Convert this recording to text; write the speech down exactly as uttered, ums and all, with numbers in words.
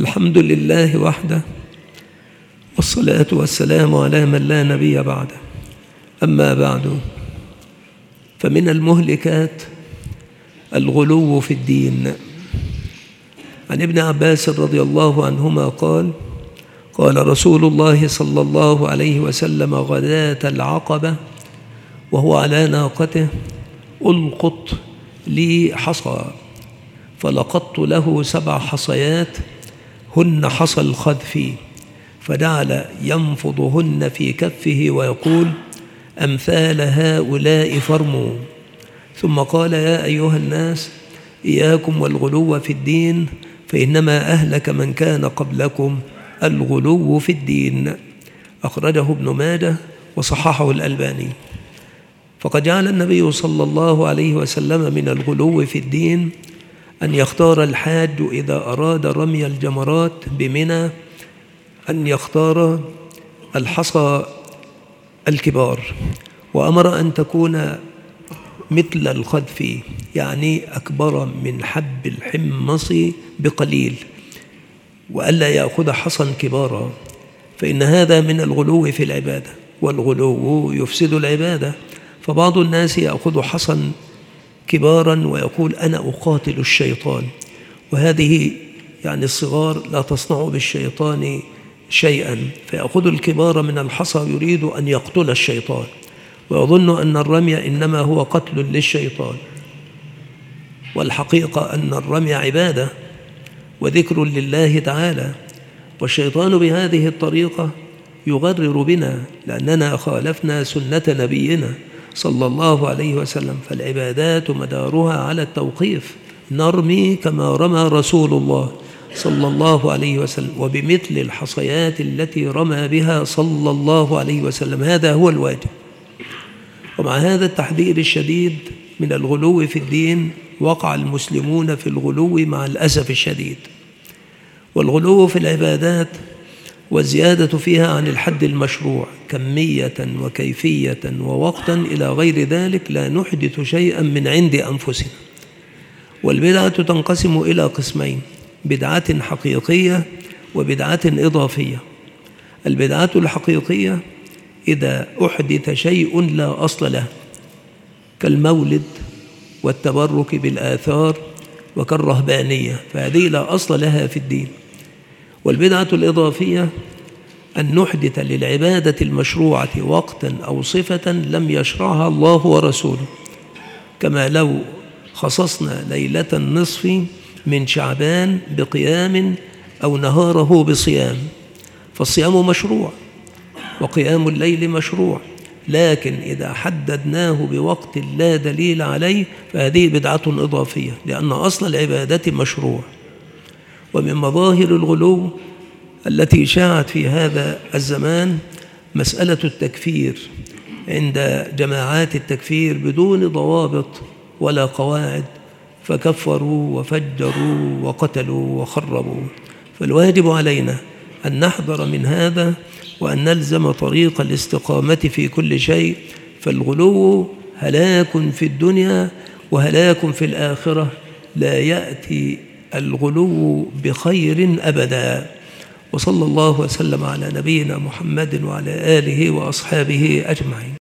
الحمد لله وحده، والصلاة والسلام على من لا نبي بعده. أما بعد، فمن المهلكات الغلو في الدين. عن ابن عباس رضي الله عنهما قال: قال رسول الله صلى الله عليه وسلم غداة العقبة وهو على ناقته: ألقط لي حصى، فلقطت له سبع حصيات هن حصى الخذف، فجعل ينفضهن في كفه ويقول: أمثال هؤلاء فرموا. ثم قال: يا أيها الناس، إياكم والغلو في الدين، فإنما أهلك من كان قبلكم الغلو في الدين. أخرجه ابن ماجه وصححه الألباني. فقد جعل النبي صلى الله عليه وسلم من الغلو في الدين أن يختار الحاج إذا أراد رمي الجمرات بمنى أن يختار الحصى الكبار، وأمر أن تكون مثل الخذف، يعني أكبر من حب الحمص بقليل، وألا يأخذ حصى كبارا، فإن هذا من الغلو في العبادة، والغلو يفسد العبادة. فبعض الناس يأخذ حصى كبارا ويقول: أنا أقاتل الشيطان، وهذه يعني الصغار لا تصنع بالشيطان شيئا، فيأخذ الكبار من الحصى يريد أن يقتل الشيطان، ويظن أن الرمي إنما هو قتل للشيطان. والحقيقة أن الرمي عبادة وذكر لله تعالى، والشيطان بهذه الطريقة يغرر بنا لأننا خالفنا سنة نبينا صلى الله عليه وسلم. فالعبادات مدارها على التوقيف، نرمي كما رمى رسول الله صلى الله عليه وسلم، وبمثل الحصيات التي رمى بها صلى الله عليه وسلم، هذا هو الواجب. ومع هذا التحذير الشديد من الغلو في الدين، وقع المسلمون في الغلو مع الأسف الشديد. والغلو في العبادات والزيادة فيها عن الحد المشروع كمية وكيفية ووقتا إلى غير ذلك لا نحدث شيئا من عند أنفسنا. والبدعة تنقسم إلى قسمين: بدعة حقيقية وبدعة إضافية. البدعة الحقيقية إذا أحدث شيء لا أصل له، كالمولد والتبرك بالآثار وكالرهبانية، فهذه لا أصل لها في الدين. والبدعة الإضافية أن نحدث للعبادة المشروعة وقتا أو صفة لم يشرعها الله ورسوله، كما لو خصصنا ليلة النصف من شعبان بقيام أو نهاره بصيام، فالصيام مشروع وقيام الليل مشروع، لكن إذا حددناه بوقت لا دليل عليه فهذه بدعة إضافية، لأن أصل العبادة مشروع. ومن مظاهر الغلو التي شاعت في هذا الزمان مسألة التكفير عند جماعات التكفير بدون ضوابط ولا قواعد، فكفروا وفجروا وقتلوا وخربوا. فالواجب علينا أن نحذر من هذا، وأن نلزم طريق الاستقامة في كل شيء. فالغلو هلاك في الدنيا وهلاك في الآخرة، لا يأتي الغلو بخير أبدا. وصلى الله وسلم على نبينا محمد وعلى آله وأصحابه أجمعين.